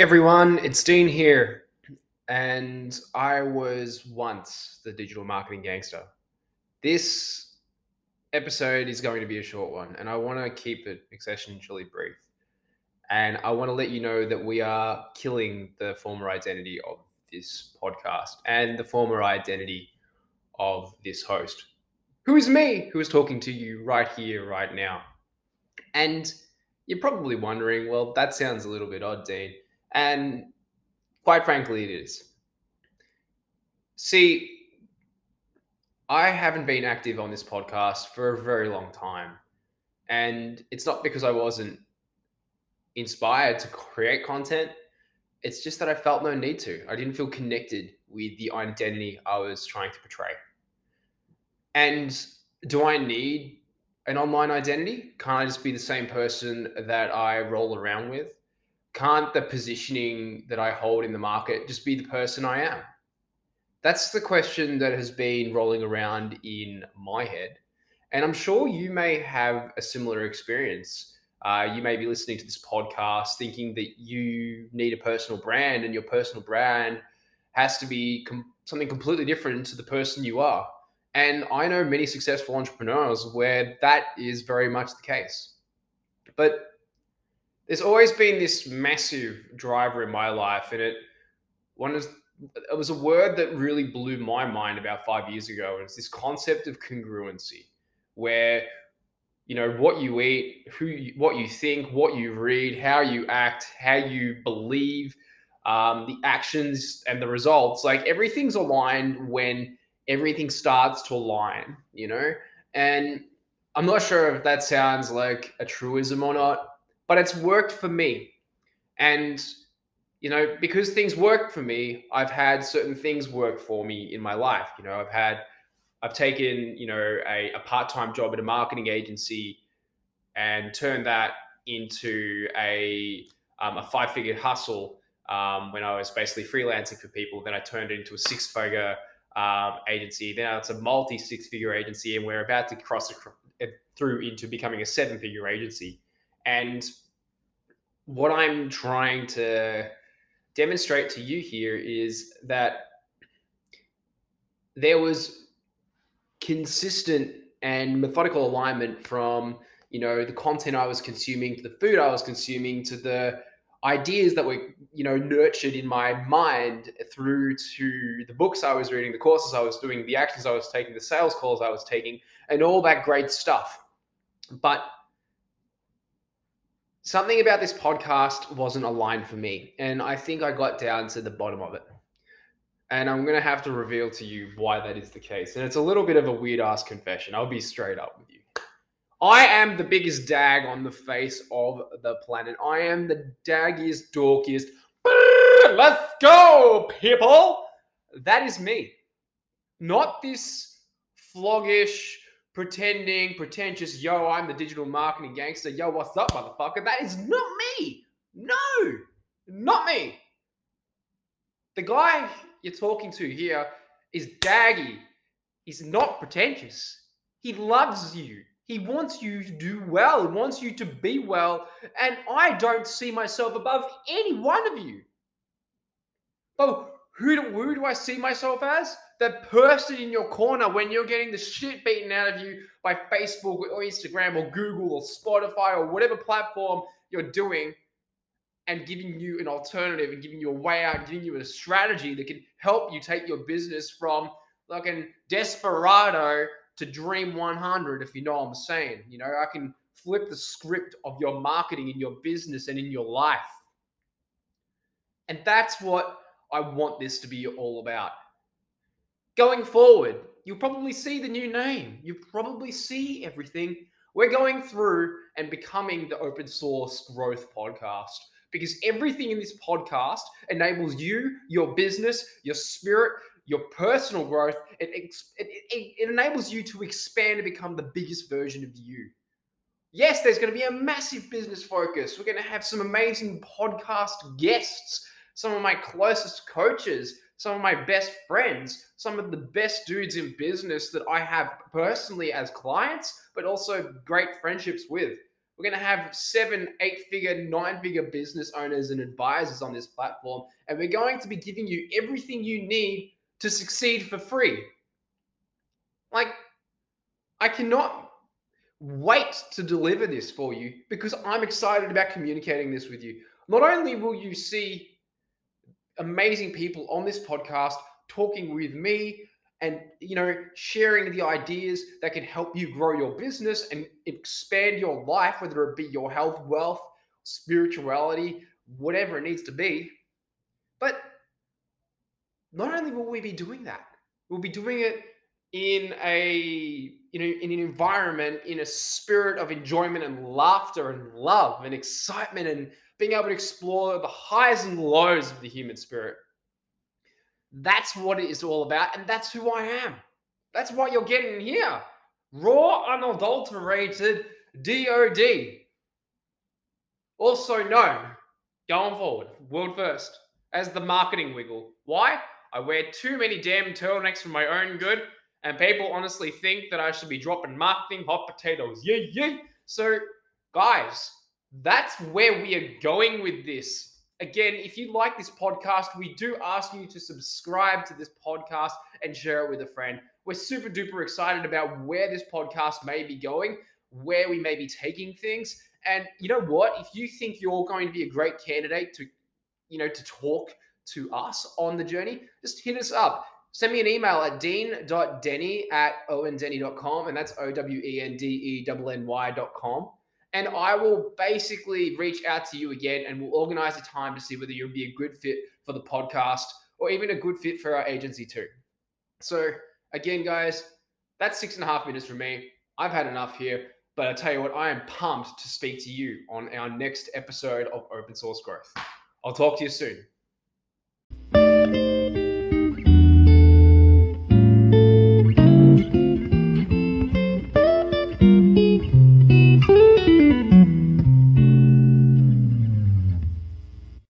everyone, it's Dean here, and I was once the digital marketing gangster. This episode is going to be a short one, and I want to keep it essentially brief. And I want to let you know that we are killing the former identity of this podcast and the former identity of this host, who is me, who is talking to you right here, right now. And you're probably wondering, well, that sounds a little bit odd, Dean. And quite frankly, it is. See, I haven't been active on this podcast for a very long time. And it's not because I wasn't inspired to create content. It's just that I felt no need to. I didn't feel connected with the identity I was trying to portray. And do I need an online identity? Can't I just be the same person that I roll around with? Can't the positioning that I hold in the market just be the person I am? That's the question that has been rolling around in my head. And I'm sure you may have a similar experience. You may be listening to this podcast thinking that you need a personal brand, and your personal brand has to be something completely different to the person you are. And I know many successful entrepreneurs where that is very much the case. But there's always been this massive driver in my life, and it was a word that really blew my mind about 5 years ago. It's this concept of congruency, where what you eat, what you think, what you read, how you act, how you believe, the actions and the results, like everything's aligned when everything starts to align. And I'm not sure if that sounds like a truism or not, but it's worked for me. And because things work for me, I've had certain things work for me in my life. I've taken, a part-time job at a marketing agency and turned that into a five-figure hustle when I was basically freelancing for people. Then I turned it into a six-figure agency. Now it's a multi-six-figure agency, and we're about to cross it through into becoming a seven-figure agency. And what I'm trying to demonstrate to you here is that there was consistent and methodical alignment from the content I was consuming, to the food I was consuming, to the ideas that were nurtured in my mind, through to the books I was reading, the courses I was doing, the actions I was taking, the sales calls I was taking, and all that great stuff. But something about this podcast wasn't aligned for me, and I think I got down to the bottom of it. And I'm going to have to reveal to you why that is the case. And it's a little bit of a weird-ass confession. I'll be straight up with you. I am the biggest dag on the face of the planet. I am the daggiest, dorkiest. Let's go, people! That is me. Not this floggish, pretentious, yo, I'm the digital marketing gangster. Yo, what's up, motherfucker? That is not me. No, not me. The guy you're talking to here is daggy. He's not pretentious. He loves you. He wants you to do well. He wants you to be well. And I don't see myself above any one of you. But who do I see myself as? The person in your corner when you're getting the shit beaten out of you by Facebook or Instagram or Google or Spotify or whatever platform you're doing, and giving you an alternative and giving you a way out, giving you a strategy that can help you take your business from like a desperado to dream 100, if you know what I'm saying. I can flip the script of your marketing in your business and in your life. And that's what I want this to be all about. Going forward, you'll probably see the new name. You probably see everything. We're going through and becoming the Open Source Growth Podcast, because everything in this podcast enables you, your business, your spirit, your personal growth. It enables you to expand and become the biggest version of you. Yes, there's going to be a massive business focus. We're going to have some amazing podcast guests, some of my closest coaches, some of my best friends, some of the best dudes in business that I have personally as clients, but also great friendships with. We're going to have 7, 8-figure, 9-figure business owners and advisors on this platform. And we're going to be giving you everything you need to succeed for free. Like, I cannot wait to deliver this for you because I'm excited about communicating this with you. Not only will you see amazing people on this podcast talking with me and sharing the ideas that can help you grow your business and expand your life, whether it be your health, wealth, spirituality, whatever it needs to be. But not only will we be doing that, we'll be doing it in in an environment, in a spirit of enjoyment and laughter and love and excitement, and being able to explore the highs and lows of the human spirit. That's what it is all about, and that's who I am. That's what you're getting here. Raw, unadulterated DOD. Also known, going forward, world first, as the marketing wiggle. Why? I wear too many damn turtlenecks for my own good, and people honestly think that I should be dropping marketing hot potatoes. Yeah. So, guys, that's where we are going with this. Again, if you like this podcast, we do ask you to subscribe to this podcast and share it with a friend. We're super duper excited about where this podcast may be going, where we may be taking things. And you know what? If you think you're going to be a great candidate to talk to us on the journey, just hit us up. Send me an email at dean.denny@owendenny.com, and that's OWENDENNY.com. And I will basically reach out to you again and we'll organize a time to see whether you'll be a good fit for the podcast or even a good fit for our agency too. So again, guys, that's 6.5 minutes from me. I've had enough here, but I tell you what, I am pumped to speak to you on our next episode of Open Source Growth. I'll talk to you soon.